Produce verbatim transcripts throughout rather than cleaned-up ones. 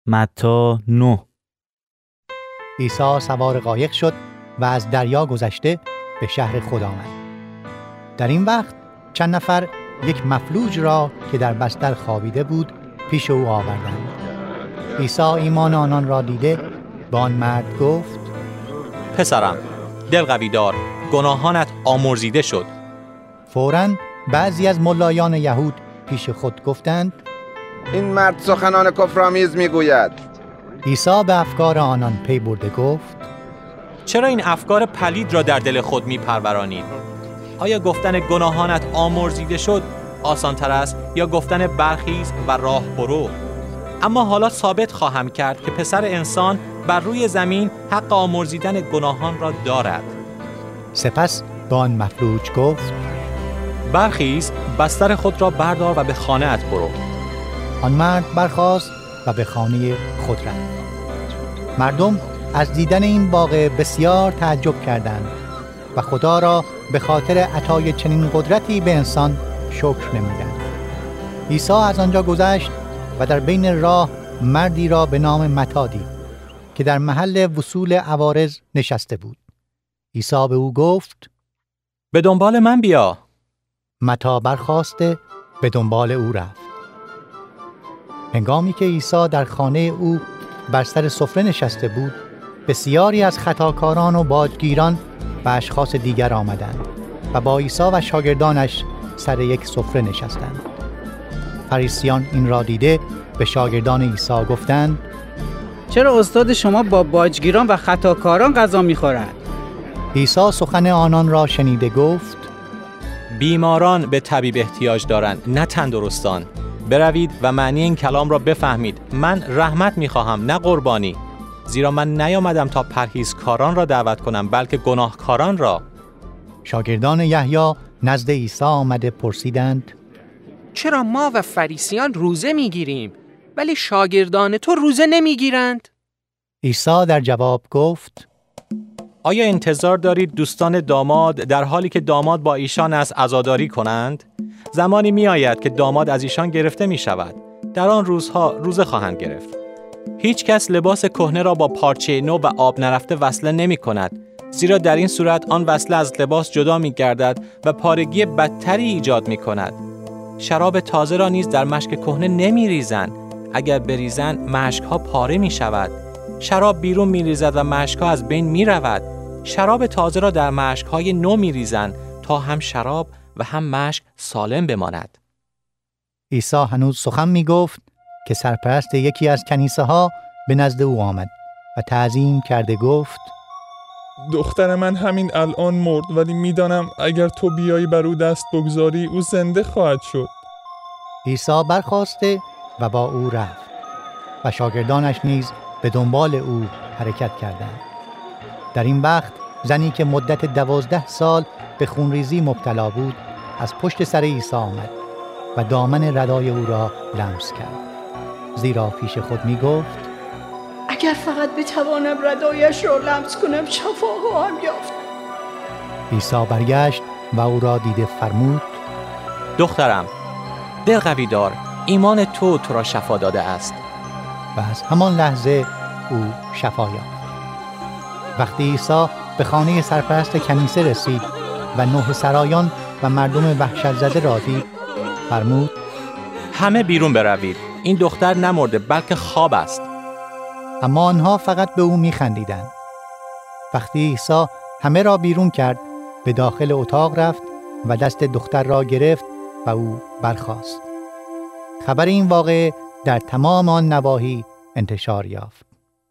متی نه. عیسی سوار قایق شد و از دریا گذشته به شهر خود آمد. در این وقت چند نفر یک مفلوج را که در بستر خوابیده بود پیش او آوردند. عیسی ایمان آنان را دیده به آن مرد گفت: پسرم، دل قوی دار، گناهانت آمرزیده شد. فوراً بعضی از ملایان یهود پیش خود گفتند: این مرد سخنان کفرآمیز میگوید. عیسی به افکار آنان پی برده گفت: چرا این افکار پلید را در دل خود میپرورانید؟ آیا گفتن گناهانت آمرزیده شد آسان تر است یا گفتن برخیز و راه برو؟ اما حالا ثابت خواهم کرد که پسر انسان بر روی زمین حق آمرزیدن گناهان را دارد. سپس به آن مفلوج گفت: برخیز، بستر خود را بردار و به خانه‌ات برو. آن مرد برخاست و به خانه خود رفت. مردم از دیدن این واقعه بسیار تعجب کردند و خدا را به خاطر عطای چنین قدرتی به انسان شکر نمودند. عیسی از آنجا گذشت و در بین راه مردی را به نام متی دید که در محل وصول عوارض نشسته بود. عیسی به او گفت: به دنبال من بیا. متی برخاسته به دنبال او رفت. هنگامی که عیسی در خانه او بر سر سفره نشسته بود، بسیاری از خطاکاران و باجگیران و اشخاص دیگر آمدند و با عیسی و شاگردانش سر یک سفره نشستند. فریسیان این را دیده به شاگردان عیسی گفتند: چرا استاد شما با باجگیران و خطاکاران غذا می‌خورد؟ عیسی سخن آنان را شنیده گفت: بیماران به طبیب احتیاج دارند، نه تندرستان. بروید و معنی این کلام را بفهمید. من رحمت می‌خواهم، نه قربانی. زیرا من نیامدم تا پرهیزکاران را دعوت کنم، بلکه گناهکاران را. شاگردان یحیی نزد عیسی آمده پرسیدند: چرا ما و فریسیان روزه میگیریم ولی شاگردان تو روزه نمیگیرند؟ عیسی در جواب گفت: آیا انتظار دارید دوستان داماد در حالی که داماد با ایشان است عزاداری کنند؟ زمانی می آید که داماد از ایشان گرفته می شود. در آن روزها روزه خواهند گرفت. هیچ کس لباس کهنه را با پارچه نو و آب نرفته وصله نمی کند، زیرا در این صورت آن وصله از لباس جدا می گردد و پارگی بدتری ایجاد می کند. شراب تازه را نیز در مشک کهنه نمی ریزند. اگر بریزند مشک ها پاره می شود. شراب بیرون می ریزد و مشک ها از بین می رود. شراب تازه را در مشک های نو می ریزند تا هم شراب و هم مشک سالم بماند. عیسی هنوز سخن می گفت که سرپرست یکی از کنیسه ها به نزد او آمد و تعظیم کرده گفت: دختر من همین الان مرد، ولی میدانم اگر تو بیایی بر او دست بگذاری او زنده خواهد شد. عیسی برخاسته و با او رفت و شاگردانش نیز به دنبال او حرکت کردند. در این وقت زنی که مدت دوازده سال به خونریزی مبتلا بود از پشت سر عیسی آمد و دامن ردای او را لمس کرد، زیرا پیش خود می گفت: اگر فقط بتوانم ردایش را لمس کنم شفا خواهم یافت. عیسی برگشت و او را دیده فرمود: دخترم، دل قوی دار، ایمان تو تو را شفا داده است. و از همان لحظه او شفا یافت. وقتی عیسی به خانه سرپرست کنیسه رسید و نوح سرایان و مردم وحشت زده را دید، فرمود: همه بیرون بروید، این دختر نمرده بلکه خواب است. اما آنها فقط به او می‌خندیدند. وقتی عیسی همه را بیرون کرد، به داخل اتاق رفت و دست دختر را گرفت و او برخاست. خبر این واقعه در تمام آن نواحی انتشار یافت.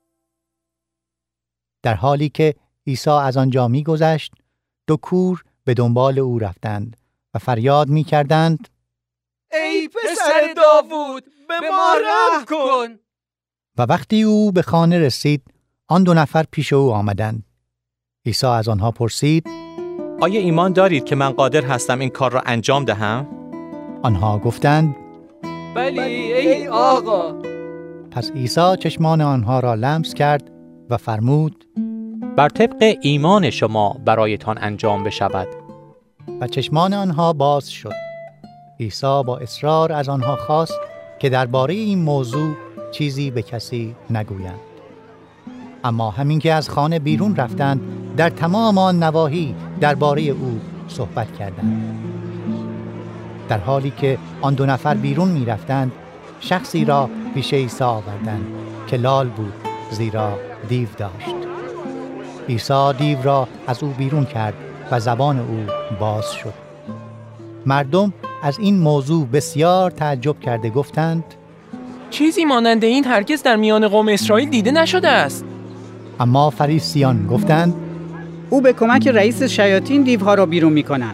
در حالی که عیسی از آنجا می‌گذشت، دو کور به دنبال او رفتند و فریاد می‌کردند: ای پسر داوود، به ما رحم کن. و وقتی او به خانه رسید، آن دو نفر پیش او آمدند. عیسی از آنها پرسید: آیا ایمان دارید که من قادر هستم این کار را انجام دهم؟ آنها گفتند: بلی ای آقا. پس عیسی چشمان آنها را لمس کرد و فرمود: بر طبق ایمان شما برایتان انجام بشود. و چشمان آنها باز شد. عیسی با اصرار از آنها خواست که درباره این موضوع چیزی به کسی نگویند. اما همین که از خانه بیرون رفتند، در تمام آن نواحی درباره او صحبت کردند. در حالی که آن دو نفر بیرون می رفتند، شخصی را پیش عیسی آوردند که لال بود، زیرا دیو داشت. عیسی دیو را از او بیرون کرد و زبان او باز شد. مردم از این موضوع بسیار تعجب کرده گفتند: چیزی مانند این هرگز در میان قوم اسرائیل دیده نشده است. اما فریسیان گفتند: او به کمک رئیس شیاطین دیوها را بیرون می کند.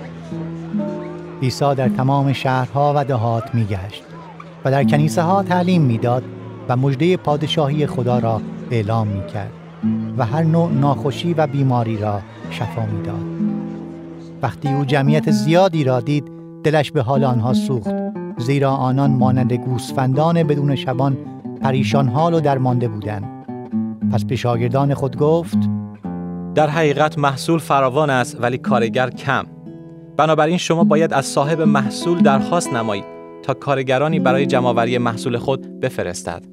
عیسی در تمام شهرها و دهات می گشت و در کنیسه ها تعلیم می داد و مژده پادشاهی خدا را اعلام می کرد و هر نوع ناخوشی و بیماری را شفا می داد. وقتی او جمعیت زیادی را دید، دلش به حال آنها سوخت، زیرا آنان مانند گوسفندان بدون شبان پریشان حال و درمانده بودند. پس به شاگردان خود گفت: در حقیقت محصول فراوان است ولی کارگر کم. بنابراین شما باید از صاحب محصول درخواست نمایید تا کارگرانی برای جمع‌آوری محصول خود بفرستد.